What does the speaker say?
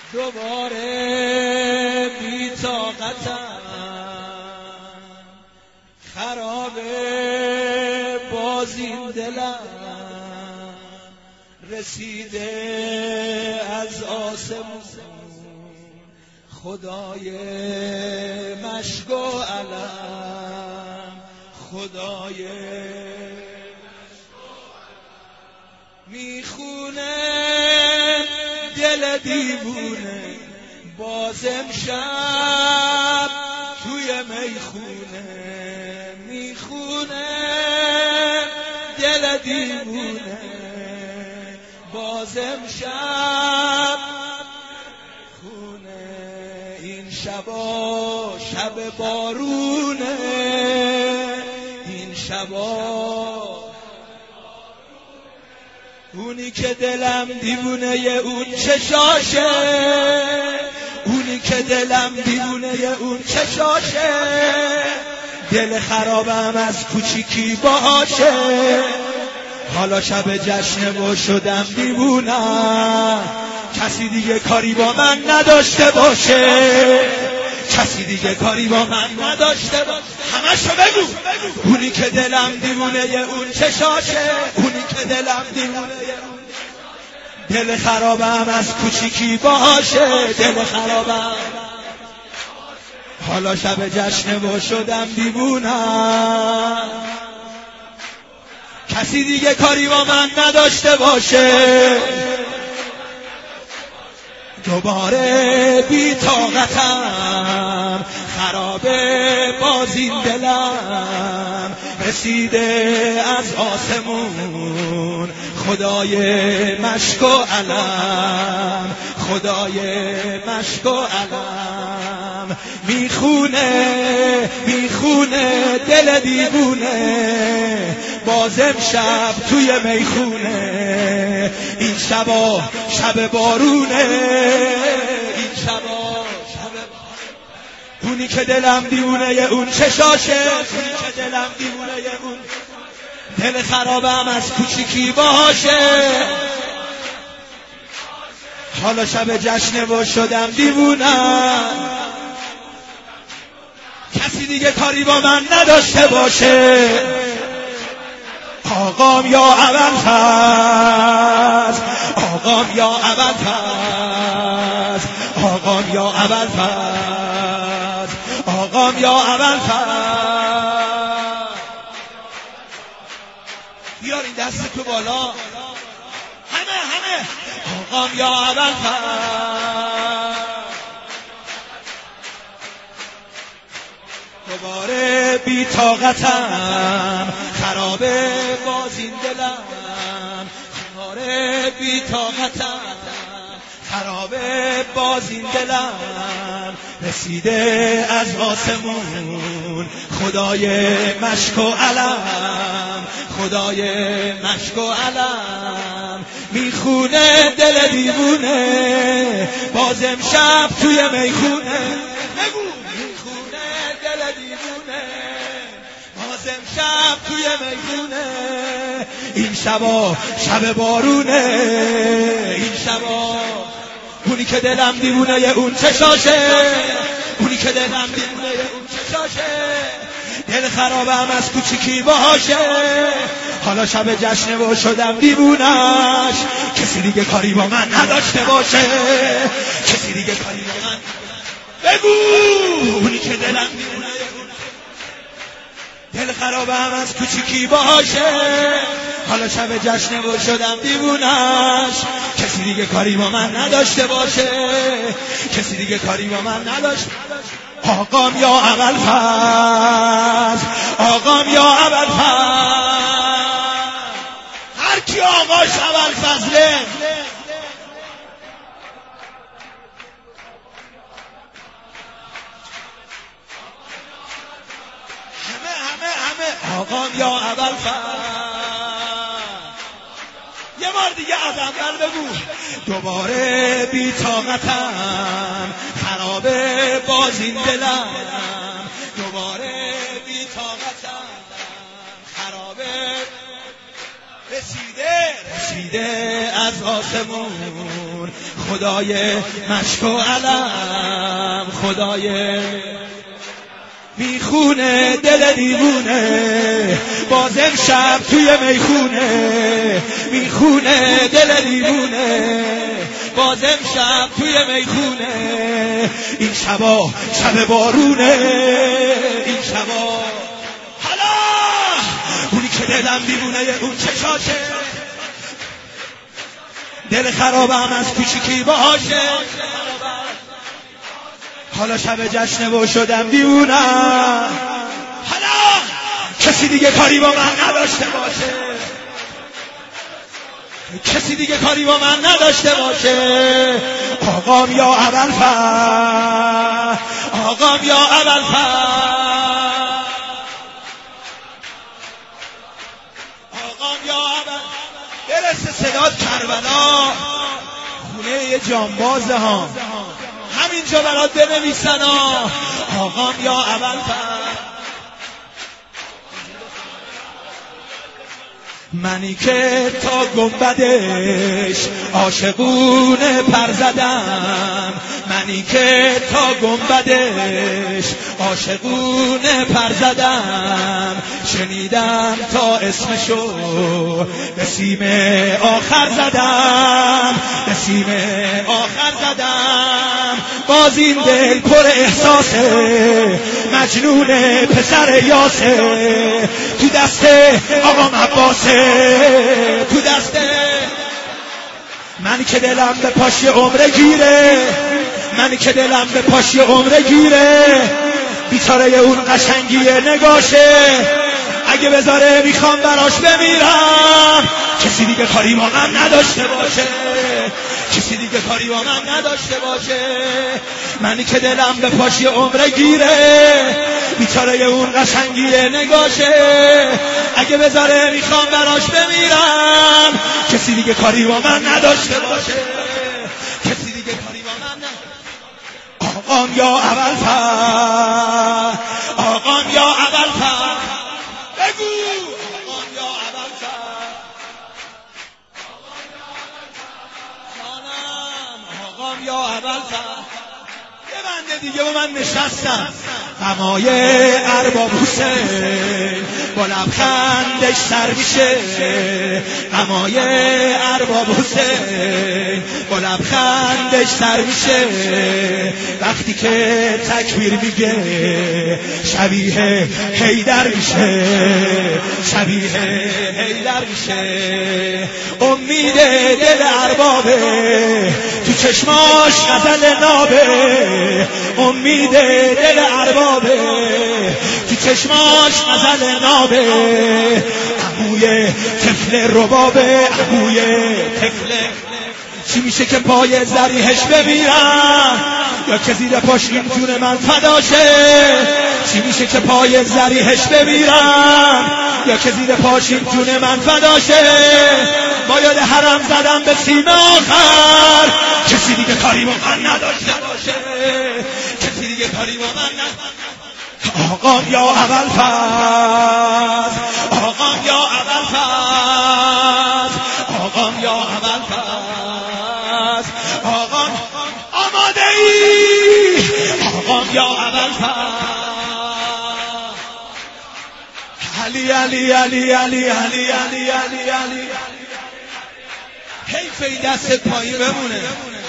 دوباره بی طاقتم، خرابه باز این دلم، رسیده از آسمون خدای مشک و علم، خدای میخونه دل دیوونه باز امشب توی میخونه، میخونه دل دیوونه باز امشب خونه. این شبا شب بارونه، این شبا اونی که دلم دیوونه اون چشاشه، اونی که دلم دیوونه اون چشاشه، دل خرابم از کوچیکی باشه، حالا شب جشنه و شدم دیوونه، کسی دیگه کاری با من نداشته باشه، کسی دیگه کاری با من نداشته باشه. همشو بگو. اونی که دلم دیوونه اون چشاشه، اونی که دلم دیوونه دل خرابم از کوچیکی باشه، دل خرابم حالا شب جشنه و شدم دیوونه، کسی دیگه کاری با من نداشته باشه. دوباره بی طاقتم، خرابه باز این دلم، رسیده از آسمون خدای مشک و علم، خدای مشک و علم، میخونه دل دیوونه باز امشب توی میخونه. این شبا شب بارونه، این شبا شب اونی که دلم دیوونه اون چشاشه، اونی که دلم دیوونه اون دل خرابم از کوچیکی باشه، حالا شب جشنه و شدم دیوونه، کسی دیگه کاری با من نداشته باشه. آقام یا ابوالفضل، آقام یا ابوالفضل، آقام یا ابوالفضل، آقام یا ابوالفضل. بیارین دست تو بالا همه. آقام یا ابوالفضل. دوباره بی طاقتم، خرابه باز این دلم، دوباره بی طاقتم، خرابه باز این دلم، رسیده از آسمون خدای مشک و علم، خدای مشک و علم، میخونه دل دیوونه باز امشب توی میخونه. امشب توی میخونه. این شبا شب بارونه، این شبا اونی که دلم دیوونه اون چشاشه، اونی که دلم دیوونه اون چشاشه، دل خرابم از کوچیکی باشه، حالا شب جشنه و شدم دیوونش، کسی دیگه کاری با من نداشته باشه، کسی دیگه کاری با من بگو. اونی که دلم دیوونه دل خرابم از کوچیکی باشه، حالا شب جشنه و شدم دیوونش، کسی دیگه کاری با من نداشته باشه، کسی دیگه کاری با من نداشته. آقام یا ابوالفضل، آقام یا ابوالفضل، هر کی آقاش ابوالفضله آقام یا ابوالفضل. یه بار دیگه از اول بگو. دوباره بی طاقتم، خرابه باز این دلم، دوباره بی طاقتم، خرابه رسیده از آسمون خدای مشک و علم، خدای میخونه دل دیوونه، باز امشب توی میخونه میخونه دل دیوونه، باز امشب توی میخونه. این شبا شب بارونه، این شبا حالا اونی که دلم دیوونه اون چشاشه، دل خرابم از کوچیکی باشه. حالا شب جشنه و شدم دیوونم، حالا کسی دیگه کاری با من نداشته باشه، کسی دیگه کاری با من نداشته باشه. آقام یا ابوالفضل، آقام یا ابوالفضل، آقام یا ابوالفضل. برسه صدات کربلا، خونه جانبازه ها همینجا برات بنویسن آقام یا ابوالفضل. منی که تا گنبدش عاشقونه پر زدم، منی که تا گنبدش عاشقونه پر زدم، شنیدم تا اسمشو به سیم آخر زدم، به سیم آخر زدم. باز این دل پر احساسه، مجنون پسر یاسه، تو دست آقام عباسه، تو دست من که دلم به پاشی عمره گیره، من که دلم به پاشی عمره گیره. بیچاره اون قشنگی نگاشه، اگه بذاره میخوام براش بمیرم. کسی دیگه کاری با من نداشته باشه، کسی دیگه کاری با من نداشته باشه. منی که دلم به پاشی عمره گیره، بیچاره اون قشنگی نگاشه، اگه بذاره میخوام براش بمیرم. کسی دیگه کاری با من نداشته باشه، کسی دیگه کاری با من نداشته. آقام یا ابوالفضل، آقام یا ابوالفضل، بگو آقام یا ابوالفضل، جانم آقام یا ابوالفضل. یه بنده دیگه با من نشستم، غمای ارباب حسین با لبخندش سر میشه، غمای ارباب حسین با لبخندش سر میشه. وقتی که تکبیر میگه شبیه حیدر میشه، شبیه حیدر میشه. امید دل اربابه تو چشماش غزل نابه، امید دل اربابه تو چشماش غزل نابه. عموی طفل ربابه، عموی طفل. چی میشه که پای زریحش بمیرم، یا که زیر پاش این جون من فداشه؟ چی میشه که پای زریحش بمیرم، یا که زیر پاش این جون من فداشه؟ با یاد حرم زدم به سیم آخر، کسی دیگه کاری با من نداشته باشه، کسی دیگه کاری با من نداشته. آقام یا ابوالفضل، آقام یا ابوالفضل، آقام یا ابوالفضل، آقام آماده ای؟ آقام یا ابوالفضل. علی علی علی علی علی علی علی علی. حیف این دست پایین بمونه.